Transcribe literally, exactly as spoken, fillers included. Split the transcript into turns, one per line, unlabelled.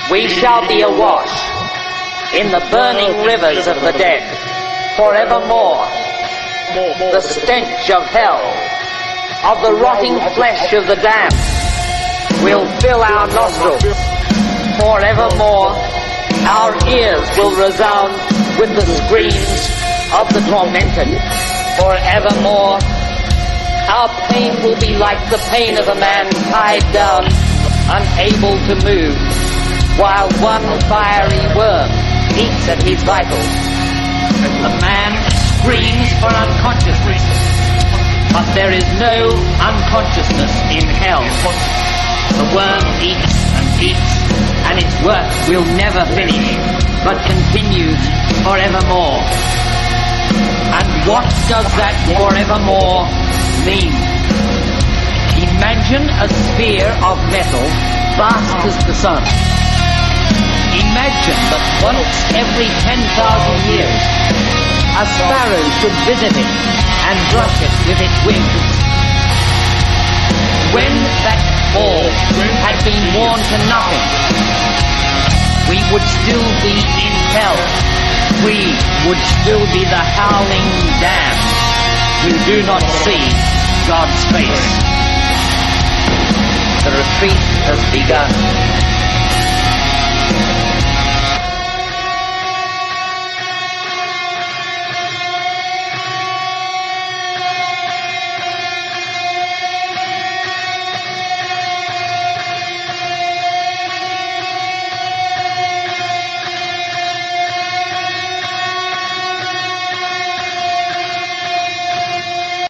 We shall be awash in the burning rivers of the dead forevermore. The stench of hell, of the rotting flesh of the damned, will fill our nostrils forevermore. Our ears will resound with the screams of the tormented forevermore. Our pain will be like the pain of a man tied down, unable to move, while one fiery worm eats at his vitals. The man screams for unconsciousness, but there is no unconsciousness in hell. The worm eats and eats, and its work will never finish, but continues forevermore. And what does that forevermore mean? Imagine a sphere of metal vast as the sun. Imagine that once every ten thousand years a sparrow should visit it and brush it with its wings. When that ball had been worn to nothing, we would still be in hell. We would still be the howling damned who do not see God's face. The retreat has begun.